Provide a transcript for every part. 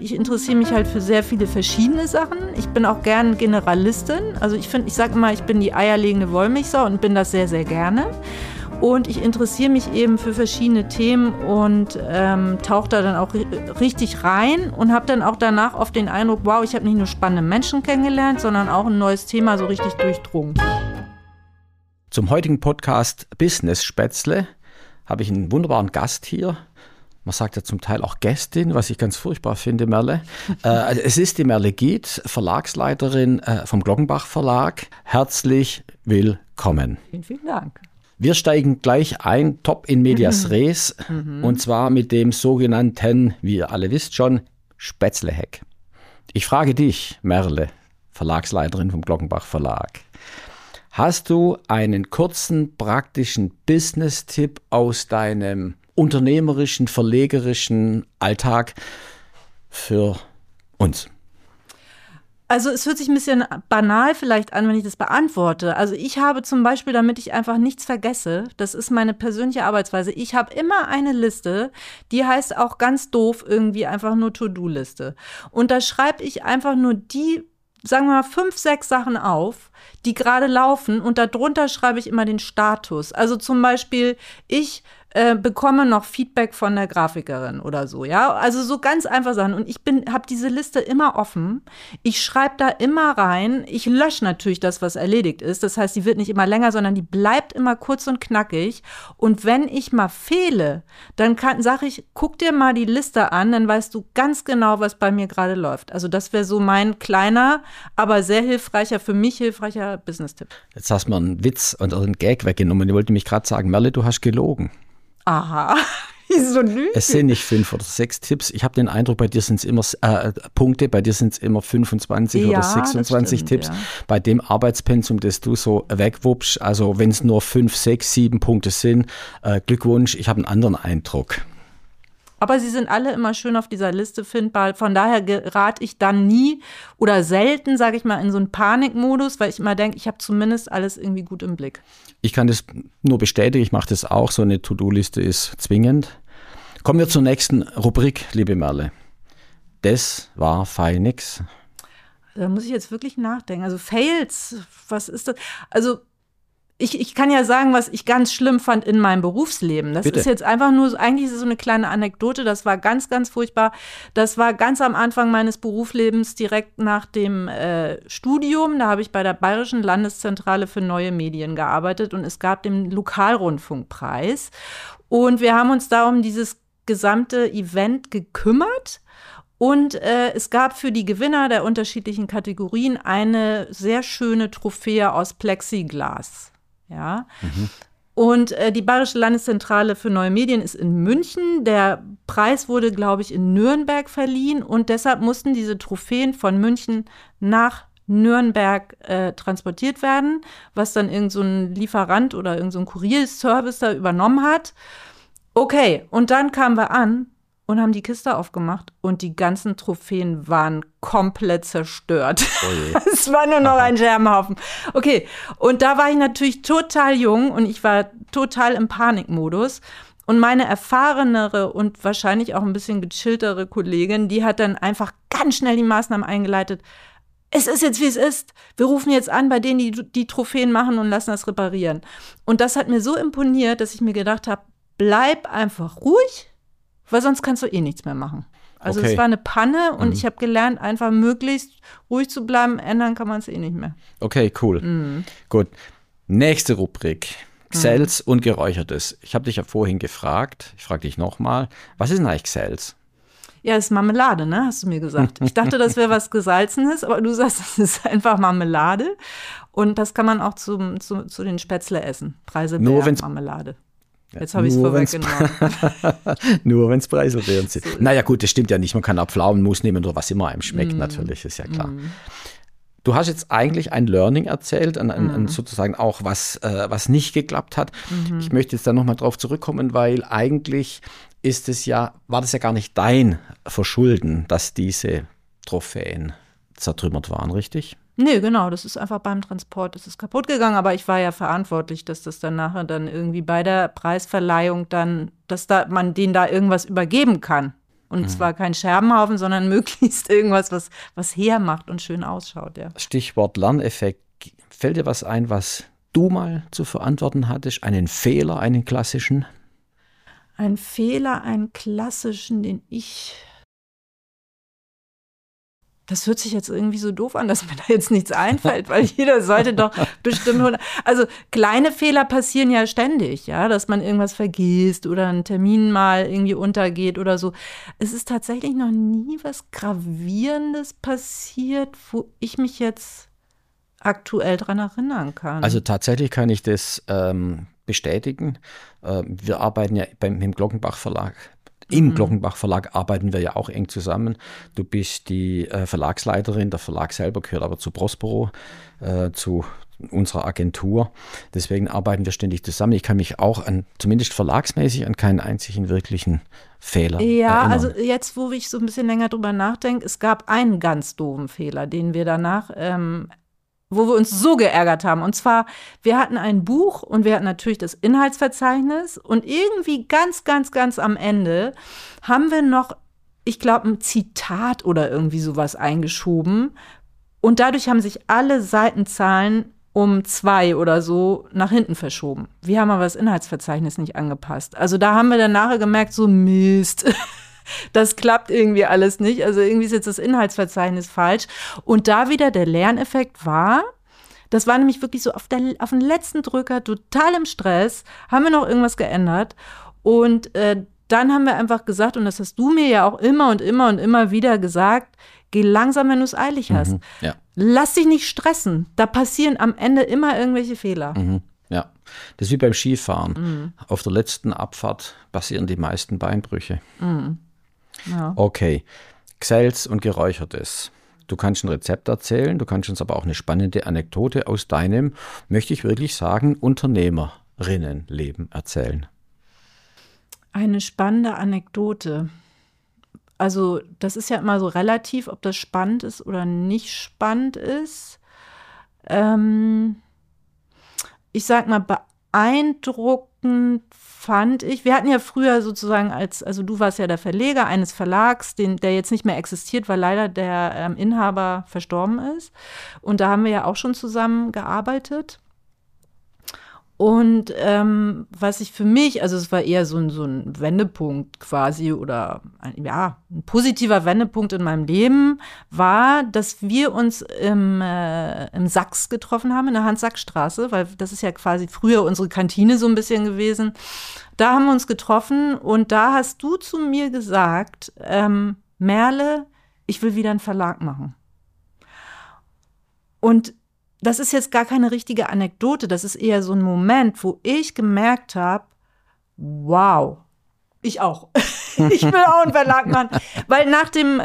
ich interessiere mich halt für sehr viele verschiedene Sachen. Ich bin auch gern Generalistin. Also ich sage immer, ich bin die eierlegende Wollmilchsau und bin das sehr, sehr gerne. Und ich interessiere mich eben für verschiedene Themen und tauche da dann auch richtig rein und habe dann auch danach oft den Eindruck, wow, ich habe nicht nur spannende Menschen kennengelernt, sondern auch ein neues Thema so richtig durchdrungen. Zum heutigen Podcast Business Spätzle habe ich einen wunderbaren Gast hier. Man sagt ja zum Teil auch Gästin, was ich ganz furchtbar finde, Merle. Es ist die Merle Gied, Verlagsleiterin vom Glockenbach Verlag. Herzlich willkommen. Vielen, vielen Dank. Wir steigen gleich ein, top in medias res, und zwar mit dem sogenannten, wie ihr alle wisst schon, Spätzle-Hack. Ich frage dich, Merle, Verlagsleiterin vom Glockenbach Verlag. Hast du einen kurzen, praktischen Business-Tipp aus deinem unternehmerischen, verlegerischen Alltag für uns? Also es hört sich ein bisschen banal vielleicht an, wenn ich das beantworte. Also ich habe zum Beispiel, damit ich einfach nichts vergesse, das ist meine persönliche Arbeitsweise, ich habe immer eine Liste, die heißt auch ganz doof irgendwie einfach nur To-Do-Liste. Und da schreibe ich einfach nur die, sagen wir mal, 5, 6 Sachen auf, die gerade laufen, und darunter schreibe ich immer den Status. Also zum Beispiel, ich bekomme noch Feedback von der Grafikerin oder so, ja. Also so ganz einfach Sachen. Und ich habe diese Liste immer offen. Ich schreibe da immer rein. Ich lösche natürlich das, was erledigt ist. Das heißt, die wird nicht immer länger, sondern die bleibt immer kurz und knackig. Und wenn ich mal fehle, dann sage ich, guck dir mal die Liste an, dann weißt du ganz genau, was bei mir gerade läuft. Also das wäre so mein kleiner, aber sehr hilfreicher, für mich hilfreicher Business-Tipp. Jetzt hast du mir einen Witz und einen Gag weggenommen. Ich wollte mich gerade sagen, Merle, du hast gelogen. Aha, wieso lügen? Es sind nicht 5 oder 6 Tipps. Ich habe den Eindruck, bei dir sind es immer Punkte, bei dir sind es immer 25 oder 26 stimmt, Tipps. Ja. Bei dem Arbeitspensum, das du so wegwuppst, also wenn es nur 5, 6, 7 Punkte sind, Glückwunsch, ich habe einen anderen Eindruck. Aber sie sind alle immer schön auf dieser Liste findbar. Von daher gerate ich dann nie oder selten, sage ich mal, in so einen Panikmodus, weil ich immer denke, ich habe zumindest alles irgendwie gut im Blick. Ich kann das nur bestätigen, ich mache das auch. So eine To-Do-Liste ist zwingend. Kommen wir zur nächsten Rubrik, liebe Merle. Das war fein nix. Da muss ich jetzt wirklich nachdenken. Also Fails, was ist das? Also ich kann ja sagen, was ich ganz schlimm fand in meinem Berufsleben. Das Bitte. ist jetzt einfach nur, eigentlich ist es so eine kleine Anekdote, das war ganz, ganz furchtbar. Das war ganz am Anfang meines Berufslebens, direkt nach dem Studium. Da habe ich bei der Bayerischen Landeszentrale für neue Medien gearbeitet und es gab den Lokalrundfunkpreis. Und wir haben uns da um dieses gesamte Event gekümmert. Und es gab für die Gewinner der unterschiedlichen Kategorien eine sehr schöne Trophäe aus Plexiglas. Ja. Und die Bayerische Landeszentrale für neue Medien ist in München. Der Preis wurde, glaube ich, in Nürnberg verliehen. Und deshalb mussten diese Trophäen von München nach Nürnberg transportiert werden, was dann irgend so ein Lieferant oder irgend so ein Kurierservice da übernommen hat. Okay, und dann kamen wir an und haben die Kiste aufgemacht und die ganzen Trophäen waren komplett zerstört. Oh Es war nur noch ein Scherbenhaufen. Okay, und da war ich natürlich total jung und ich war total im Panikmodus. Und meine erfahrenere und wahrscheinlich auch ein bisschen gechilltere Kollegin, die hat dann einfach ganz schnell die Maßnahmen eingeleitet. Es ist jetzt, wie es ist. Wir rufen jetzt an bei denen, die Trophäen machen und lassen das reparieren. Und das hat mir so imponiert, dass ich mir gedacht habe, bleib einfach ruhig, weil sonst kannst du eh nichts mehr machen. Also Okay. Es war eine Panne und ich habe gelernt, einfach möglichst ruhig zu bleiben. Ändern kann man es eh nicht mehr. Okay, cool. Gut. Nächste Rubrik. Gsels und Geräuchertes. Ich habe dich ja vorhin gefragt, ich frage dich nochmal, was ist denn eigentlich Gsels? Ja, das ist Marmelade, ne? Hast du mir gesagt. Ich dachte, das wäre was Gesalzenes, aber du sagst, das ist einfach Marmelade. Und das kann man auch zu den Spätzle essen. Preiselbeeren-Marmelade. Jetzt habe ich es vorweggenommen. Nur wenn es Preiselbeeren sind. So. Naja gut, das stimmt ja nicht. Man kann auch Pflaumenmus nehmen oder was immer einem schmeckt, natürlich, ist ja klar. Du hast jetzt eigentlich ein Learning erzählt, sozusagen auch was nicht geklappt hat. Ich möchte jetzt da nochmal drauf zurückkommen, weil eigentlich war das ja gar nicht dein Verschulden, dass diese Trophäen zertrümmert waren, richtig? Nee, genau, das ist einfach beim Transport, das ist kaputt gegangen, aber ich war ja verantwortlich, dass das dann nachher irgendwie bei der Preisverleihung dann, man denen da irgendwas übergeben kann. Und zwar kein Scherbenhaufen, sondern möglichst irgendwas, was hermacht und schön ausschaut. Ja. Stichwort Lerneffekt. Fällt dir was ein, was du mal zu verantworten hattest? Einen Fehler, einen klassischen? Ein Fehler, einen klassischen, den ich... Das hört sich jetzt irgendwie so doof an, dass mir da jetzt nichts einfällt, weil jeder sollte doch bestimmt... Also kleine Fehler passieren ja ständig, ja, dass man irgendwas vergisst oder ein Termin mal irgendwie untergeht oder so. Es ist tatsächlich noch nie was Gravierendes passiert, wo ich mich jetzt aktuell dran erinnern kann. Also tatsächlich kann ich das bestätigen. Wir arbeiten ja im Glockenbach Verlag. Im Glockenbach Verlag arbeiten wir ja auch eng zusammen. Du bist die Verlagsleiterin, der Verlag selber gehört aber zu Prospero, zu unserer Agentur. Deswegen arbeiten wir ständig zusammen. Ich kann mich auch zumindest verlagsmäßig an keinen einzigen wirklichen Fehler erinnern. Also jetzt, wo ich so ein bisschen länger drüber nachdenke, es gab einen ganz doofen Fehler, den wir danach wo wir uns so geärgert haben. Und zwar, wir hatten ein Buch und wir hatten natürlich das Inhaltsverzeichnis und irgendwie ganz, ganz, ganz am Ende haben wir noch, ich glaube, ein Zitat oder irgendwie sowas eingeschoben und dadurch haben sich alle Seitenzahlen um 2 oder so nach hinten verschoben. Wir haben aber das Inhaltsverzeichnis nicht angepasst. Also da haben wir dann nachher gemerkt, so Mist. Das klappt irgendwie alles nicht. Also irgendwie ist jetzt das Inhaltsverzeichnis falsch. Und da wieder der Lerneffekt war, das war nämlich wirklich so auf den letzten Drücker, total im Stress, haben wir noch irgendwas geändert. Und dann haben wir einfach gesagt, und das hast du mir ja auch immer und immer und immer wieder gesagt, geh langsam, wenn du es eilig hast. Ja. Lass dich nicht stressen. Da passieren am Ende immer irgendwelche Fehler. Ja, das ist wie beim Skifahren. Auf der letzten Abfahrt passieren die meisten Beinbrüche. Ja. Okay, Gsels und Geräuchertes. Du kannst ein Rezept erzählen, du kannst uns aber auch eine spannende Anekdote aus deinem, möchte ich wirklich sagen, Unternehmerinnenleben erzählen. Eine spannende Anekdote. Also das ist ja immer so relativ, ob das spannend ist oder nicht spannend ist. Ich sag mal, beeindruckend fand ich, wir hatten ja früher sozusagen also du warst ja der Verleger eines Verlags, der jetzt nicht mehr existiert, weil leider der Inhaber verstorben ist. Und da haben wir ja auch schon zusammen gearbeitet. Und was ich für mich, also es war eher so ein Wendepunkt quasi oder ein positiver Wendepunkt in meinem Leben war, dass wir uns im Sachs getroffen haben, in der Hans-Sachs-Straße, weil das ist ja quasi früher unsere Kantine so ein bisschen gewesen. Da haben wir uns getroffen und da hast du zu mir gesagt, Merle, ich will wieder einen Verlag machen. Und das ist jetzt gar keine richtige Anekdote, das ist eher so ein Moment, wo ich gemerkt habe, wow, ich auch. Ich will auch einen Verlag machen. Weil nach dem,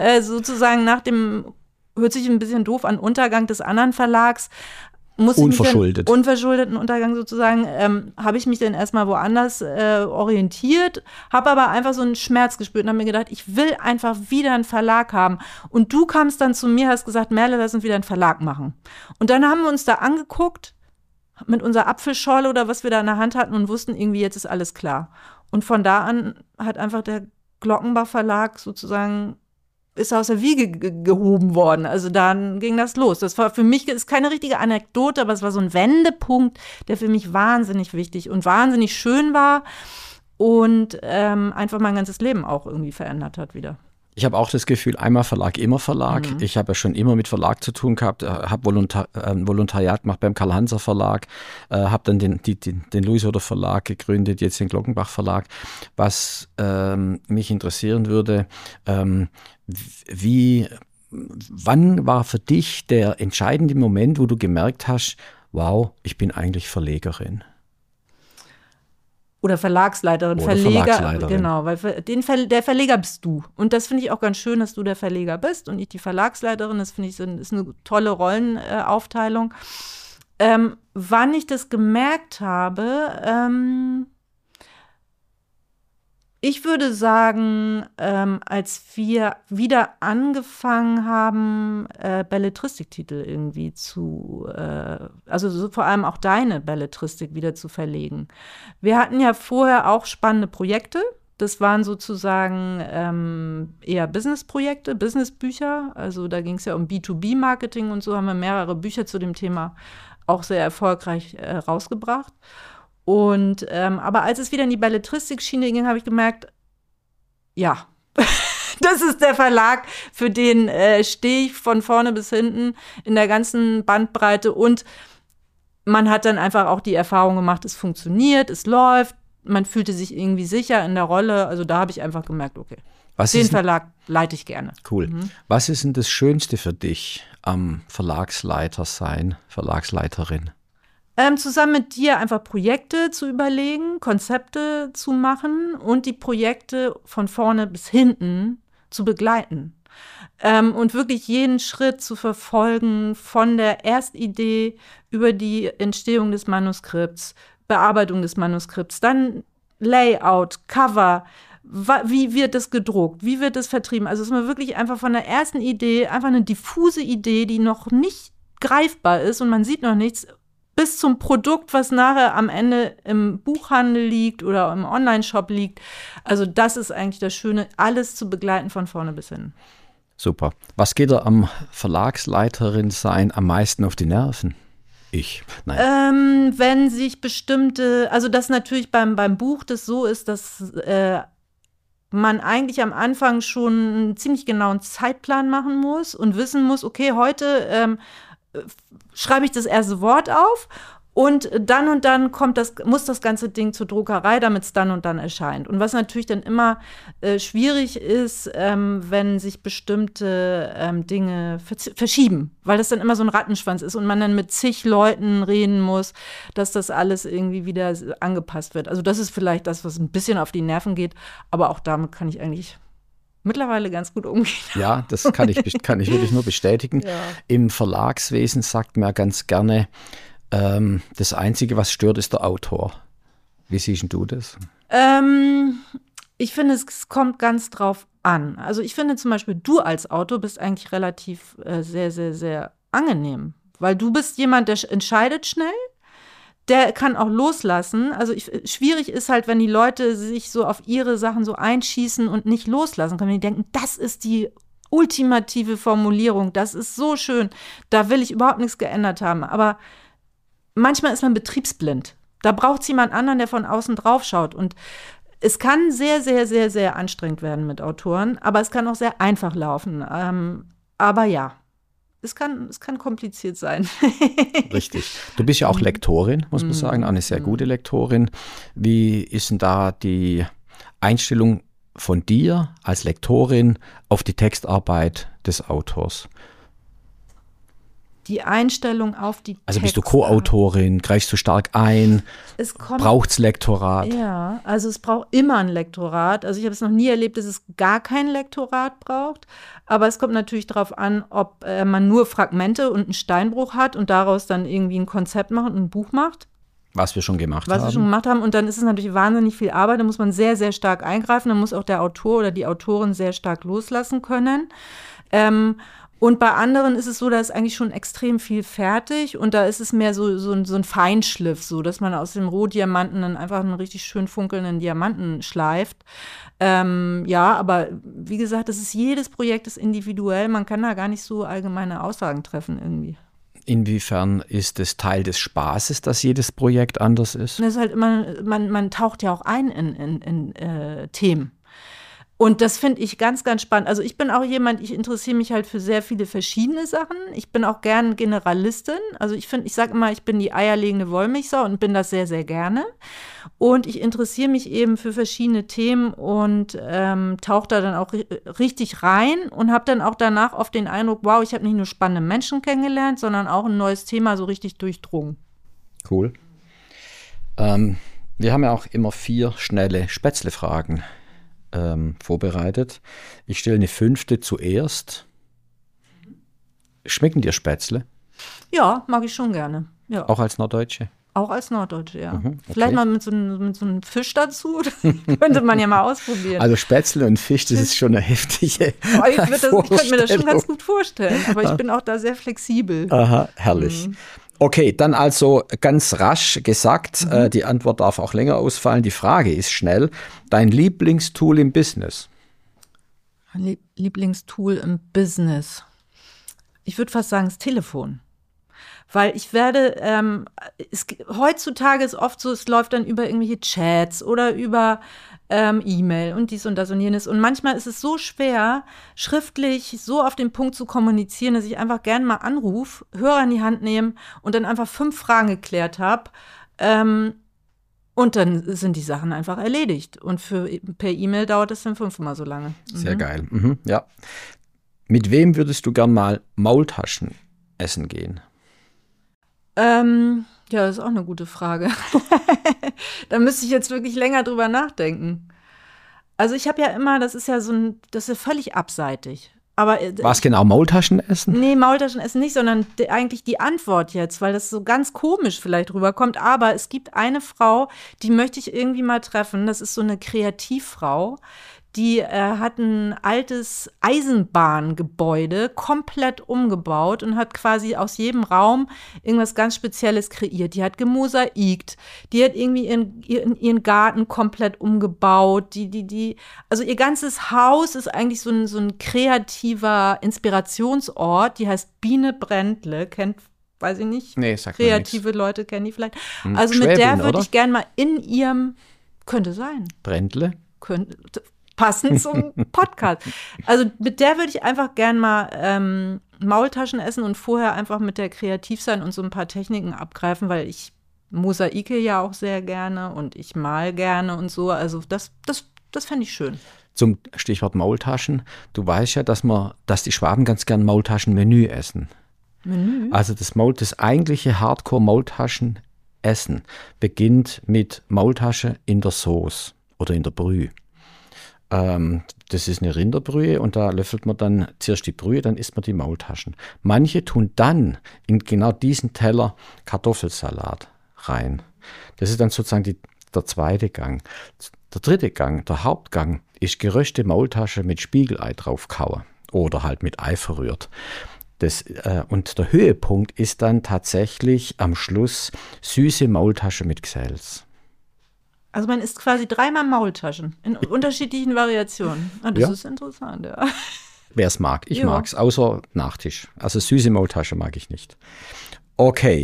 hört sich ein bisschen doof an, Untergang des anderen Verlags, unverschuldeten Untergang sozusagen, habe ich mich dann erstmal woanders orientiert, habe aber einfach so einen Schmerz gespürt und habe mir gedacht, ich will einfach wieder einen Verlag haben. Und du kamst dann zu mir, hast gesagt, Merle, lass uns wieder einen Verlag machen. Und dann haben wir uns da angeguckt mit unserer Apfelschorle oder was wir da in der Hand hatten und wussten irgendwie, jetzt ist alles klar. Und von da an hat einfach der Glockenbach Verlag sozusagen ist aus der Wiege gehoben worden. Also dann ging das los. Das war für mich, ist keine richtige Anekdote, aber es war so ein Wendepunkt, der für mich wahnsinnig wichtig und wahnsinnig schön war und einfach mein ganzes Leben auch irgendwie verändert hat wieder. Ich habe auch das Gefühl, einmal Verlag, immer Verlag. Ich habe ja schon immer mit Verlag zu tun gehabt, habe Volontariat gemacht beim Karl-Hanser Verlag, habe dann den Louis-Oder Verlag gegründet, jetzt den Glockenbach Verlag. Was mich interessieren würde, wann war für dich der entscheidende Moment, wo du gemerkt hast, wow, ich bin eigentlich Verlegerin? Oder Verlagsleiterin, Verlagsleiterin. Genau, weil der Verleger bist du. Und das finde ich auch ganz schön, dass du der Verleger bist und ich die Verlagsleiterin. Das finde ich ist eine tolle Rollenaufteilung. Wann ich das gemerkt habe, ich würde sagen, als wir wieder angefangen haben, Belletristiktitel irgendwie also so vor allem auch deine Belletristik wieder zu verlegen. Wir hatten ja vorher auch spannende Projekte. Das waren sozusagen eher Businessprojekte, Businessbücher. Also da ging es ja um B2B-Marketing und so haben wir mehrere Bücher zu dem Thema auch sehr erfolgreich rausgebracht. Und aber als es wieder in die Belletristik-Schiene ging, habe ich gemerkt, ja, das ist der Verlag, für den stehe ich von vorne bis hinten in der ganzen Bandbreite. Und man hat dann einfach auch die Erfahrung gemacht, es funktioniert, es läuft, man fühlte sich irgendwie sicher in der Rolle. Also da habe ich einfach gemerkt, okay, den Verlag leite ich gerne. Cool. Was ist denn das Schönste für dich am Verlagsleiter sein, Verlagsleiterin? Zusammen mit dir einfach Projekte zu überlegen, Konzepte zu machen und die Projekte von vorne bis hinten zu begleiten. Und wirklich jeden Schritt zu verfolgen, von der Erstidee über die Entstehung des Manuskripts, Bearbeitung des Manuskripts, dann Layout, Cover, wie wird es gedruckt, wie wird es vertrieben. Also es ist mir wirklich einfach von der ersten Idee, einfach eine diffuse Idee, die noch nicht greifbar ist und man sieht noch nichts, bis zum Produkt, was nachher am Ende im Buchhandel liegt oder im Online-Shop liegt. Also das ist eigentlich das Schöne, alles zu begleiten von vorne bis hin. Super. Was geht dir am Verlagsleiterin sein am meisten auf die Nerven? Nein. Wenn sich bestimmte, also dass natürlich beim Buch das so ist, dass man eigentlich am Anfang schon einen ziemlich genauen Zeitplan machen muss und wissen muss, okay, heute schreibe ich das erste Wort auf und dann muss das ganze Ding zur Druckerei, damit es dann und dann erscheint. Und was natürlich dann immer schwierig ist, wenn sich bestimmte Dinge verschieben, weil das dann immer so ein Rattenschwanz ist und man dann mit zig Leuten reden muss, dass das alles irgendwie wieder angepasst wird. Also das ist vielleicht das, was ein bisschen auf die Nerven geht, aber auch damit kann ich eigentlich mittlerweile ganz gut umgehen. Ja, das kann ich wirklich nur bestätigen. Ja. Im Verlagswesen sagt man ganz gerne, das Einzige, was stört, ist der Autor. Wie siehst du das? Ich finde, es kommt ganz drauf an. Also ich finde zum Beispiel, du als Autor bist eigentlich relativ sehr, sehr, sehr angenehm. Weil du bist jemand, der entscheidet schnell. Der kann auch loslassen. Also schwierig ist halt, wenn die Leute sich so auf ihre Sachen so einschießen und nicht loslassen können. Die denken, das ist die ultimative Formulierung, das ist so schön, da will ich überhaupt nichts geändert haben. Aber manchmal ist man betriebsblind. Da braucht es jemand anderen, der von außen drauf schaut. Und es kann sehr, sehr, sehr, sehr anstrengend werden mit Autoren, aber es kann auch sehr einfach laufen. Aber ja. Es kann kompliziert sein. Richtig. Du bist ja auch Lektorin, muss man sagen, eine sehr gute Lektorin. Wie ist denn da die Einstellung von dir als Lektorin auf die Textarbeit des Autors? Die Einstellung auf die Also bist du Co-Autorin, greifst du stark ein, braucht es Lektorat? Ja, also es braucht immer ein Lektorat. Also ich habe es noch nie erlebt, dass es gar kein Lektorat braucht. Aber es kommt natürlich darauf an, ob man nur Fragmente und einen Steinbruch hat und daraus dann irgendwie ein Konzept macht und ein Buch macht. Was wir schon gemacht haben. Und dann ist es natürlich wahnsinnig viel Arbeit. Da muss man sehr, sehr stark eingreifen. Da muss auch der Autor oder die Autorin sehr stark loslassen können. Und bei anderen ist es so, da ist eigentlich schon extrem viel fertig und da ist es mehr so ein Feinschliff, so dass man aus dem Rohdiamanten dann einfach einen richtig schön funkelnden Diamanten schleift. Ja, aber wie gesagt, jedes Projekt ist individuell, man kann da gar nicht so allgemeine Aussagen treffen irgendwie. Inwiefern ist es Teil des Spaßes, dass jedes Projekt anders ist? Das ist halt immer, man taucht ja auch ein in Themen. Und das finde ich ganz, ganz spannend. Also ich bin auch jemand, ich interessiere mich halt für sehr viele verschiedene Sachen. Ich bin auch gern Generalistin. Also ich sage immer, ich bin die eierlegende Wollmilchsau und bin das sehr, sehr gerne. Und ich interessiere mich eben für verschiedene Themen und tauche da dann auch richtig rein und habe dann auch danach oft den Eindruck, wow, ich habe nicht nur spannende Menschen kennengelernt, sondern auch ein neues Thema so richtig durchdrungen. Cool. Wir haben ja auch immer 4 schnelle Spätzle-Fragen vorbereitet. Ich stelle eine 5. zuerst. Schmecken dir Spätzle? Ja, mag ich schon gerne. Ja. Auch als Norddeutsche? Auch als Norddeutsche, ja. Okay. Vielleicht mal mit so einem Fisch dazu. Könnte man ja mal ausprobieren. Also Spätzle und Fisch, das ist schon eine heftige ich könnte mir das schon ganz gut vorstellen. Aber ich bin auch da sehr flexibel. Aha, herrlich. Okay, dann also ganz rasch gesagt, die Antwort darf auch länger ausfallen. Die Frage ist schnell. Dein Lieblingstool im Business? Lieblingstool im Business. Ich würde fast sagen, das Telefon. Weil ich werde, heutzutage ist oft so, es läuft dann über irgendwelche Chats oder über E-Mail und dies und das und jenes. Und manchmal ist es so schwer, schriftlich so auf den Punkt zu kommunizieren, dass ich einfach gerne mal anrufe, Hörer in die Hand nehme und dann einfach 5 Fragen geklärt habe. Und dann sind die Sachen einfach erledigt. Und per E-Mail dauert es dann 5-mal so lange. Sehr geil. Ja. Mit wem würdest du gern mal Maultaschen essen gehen? Ja, das ist auch eine gute Frage. Da müsste ich jetzt wirklich länger drüber nachdenken. Also ich habe ja immer, das ist ja völlig abseitig. Aber Was genau, Maultaschen essen? Nee, Maultaschen essen nicht, sondern eigentlich die Antwort jetzt, weil das so ganz komisch vielleicht rüberkommt. Aber es gibt eine Frau, die möchte ich irgendwie mal treffen. Das ist so eine Kreativfrau. Die hat ein altes Eisenbahngebäude komplett umgebaut und hat quasi aus jedem Raum irgendwas ganz Spezielles kreiert. Die hat gemosaikt, die hat irgendwie ihren Garten komplett umgebaut. Also ihr ganzes Haus ist eigentlich so ein kreativer Inspirationsort. Die heißt Biene Brändle, weiß ich nicht. Nee, sagt kreative mir nichts. Leute kennen die vielleicht. Also Schwäbin, mit der würde oder? ich gerne mal in ihrem, könnte sein. Brändle? Passend zum Podcast. Also mit der würde ich einfach gern mal Maultaschen essen und vorher einfach mit der kreativ sein und so ein paar Techniken abgreifen, weil ich mosaike ja auch sehr gerne und ich mal gerne und so. Also das fände ich schön. Zum Stichwort Maultaschen. Du weißt ja, dass die Schwaben ganz gern Maultaschen-Menü essen. Menü? Also das eigentliche Hardcore-Maultaschen-Essen beginnt mit Maultasche in der Sauce oder in der Brühe. Das ist eine Rinderbrühe und da löffelt man dann zuerst die Brühe, dann isst man die Maultaschen. Manche tun dann in genau diesen Teller Kartoffelsalat rein. Das ist dann sozusagen der zweite Gang. Der dritte Gang, der Hauptgang, ist geröstete Maultasche mit Spiegelei draufkauen oder halt mit Ei verrührt. Und der Höhepunkt ist dann tatsächlich am Schluss süße Maultasche mit Gsels. Also man isst quasi 3-mal Maultaschen in unterschiedlichen Variationen. Das ist interessant, ja. Wer es mag. Ich mag's, außer Nachtisch. Also süße Maultasche mag ich nicht. Okay,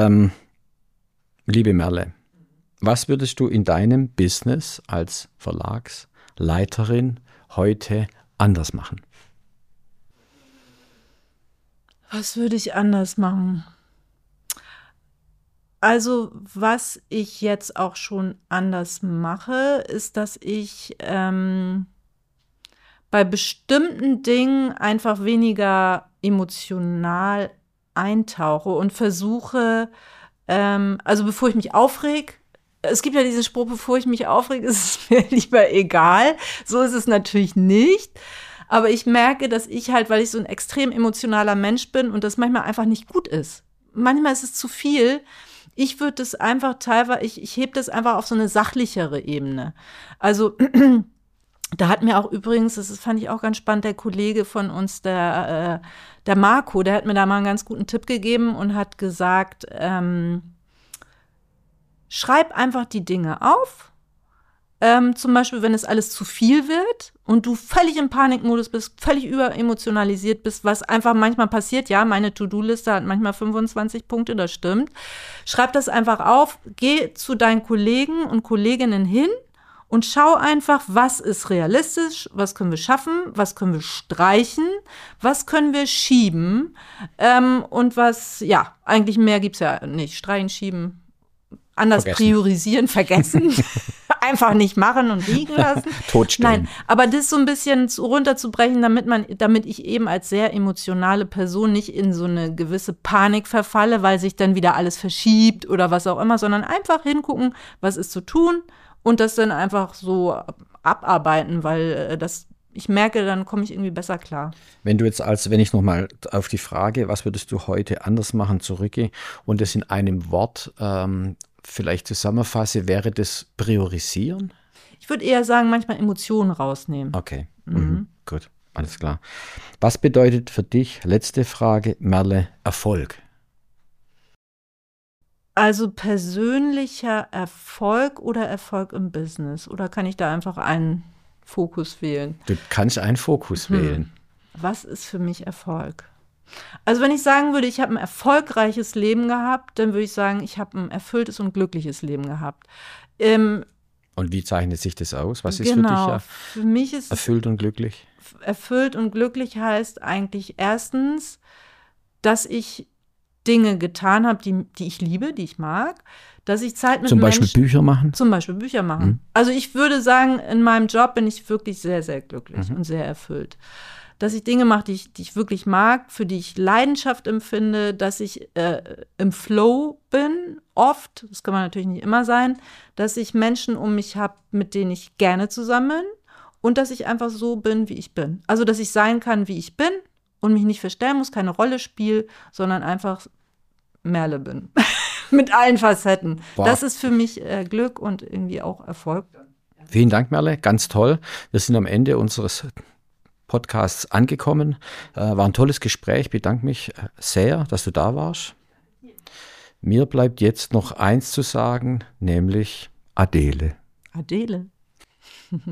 liebe Merle, was würdest du in deinem Business als Verlagsleiterin heute anders machen? Was würde ich anders machen? Also, was ich jetzt auch schon anders mache, ist, dass ich bei bestimmten Dingen einfach weniger emotional eintauche und versuche, also bevor ich mich aufreg, es gibt ja diesen Spruch, bevor ich mich aufrege, ist es mir lieber egal. So ist es natürlich nicht. Aber ich merke, dass ich halt, weil ich so ein extrem emotionaler Mensch bin und das manchmal einfach nicht gut ist. Manchmal ist es zu viel. Ich würde das einfach teilweise, ich hebe das einfach auf so eine sachlichere Ebene. Also da hat mir auch übrigens, fand ich auch ganz spannend, der Kollege von uns, der Marco, der hat mir da mal einen ganz guten Tipp gegeben und hat gesagt, schreib einfach die Dinge auf. Zum Beispiel, wenn es alles zu viel wird und du völlig im Panikmodus bist, völlig überemotionalisiert bist, was einfach manchmal passiert. Ja, meine To-Do-Liste hat manchmal 25 Punkte, das stimmt. Schreib das einfach auf, geh zu deinen Kollegen und Kolleginnen hin und schau einfach, was ist realistisch, was können wir schaffen, was können wir streichen, was können wir schieben und was, ja, eigentlich mehr gibt's ja nicht. Streichen, schieben, anders priorisieren, vergessen. Einfach nicht machen und liegen lassen. Totstellen. Nein, aber das so ein bisschen runterzubrechen, damit ich eben als sehr emotionale Person nicht in so eine gewisse Panik verfalle, weil sich dann wieder alles verschiebt oder was auch immer, sondern einfach hingucken, was ist zu tun und das dann einfach so abarbeiten, weil ich merke, dann komme ich irgendwie besser klar. Wenn ich nochmal auf die Frage, was würdest du heute anders machen, zurückgehe und das in einem Wort vielleicht zusammenfasse, wäre das Priorisieren? Ich würde eher sagen, manchmal Emotionen rausnehmen. Okay, gut, alles klar. Was bedeutet für dich, letzte Frage, Merle, Erfolg? Also persönlicher Erfolg oder Erfolg im Business? Oder kann ich da einfach einen Fokus wählen? Du kannst einen Fokus wählen. Was ist für mich Erfolg? Also wenn ich sagen würde, ich habe ein erfolgreiches Leben gehabt, dann würde ich sagen, ich habe ein erfülltes und glückliches Leben gehabt. Und wie zeichnet sich das aus? Was ist für mich ist erfüllt und glücklich? Erfüllt und glücklich heißt eigentlich erstens, dass ich Dinge getan habe, die ich liebe, die ich mag, dass ich Zeit mit Zum Beispiel Menschen, Bücher machen? Zum Beispiel Bücher machen. Also ich würde sagen, in meinem Job bin ich wirklich sehr, sehr glücklich und sehr erfüllt. Dass ich Dinge mache, die ich wirklich mag, für die ich Leidenschaft empfinde, dass ich im Flow bin, oft, das kann man natürlich nicht immer sein, dass ich Menschen um mich habe, mit denen ich gerne zusammen bin und dass ich einfach so bin, wie ich bin. Also, dass ich sein kann, wie ich bin und mich nicht verstellen muss, keine Rolle spiele, sondern einfach Merle bin. Mit allen Facetten. Wow. Das ist für mich Glück und irgendwie auch Erfolg. Vielen Dank, Merle. Ganz toll. Wir sind am Ende unseres Podcasts angekommen. War ein tolles Gespräch. Ich bedanke mich sehr, dass du da warst. Mir bleibt jetzt noch eins zu sagen, nämlich Adele. Adele.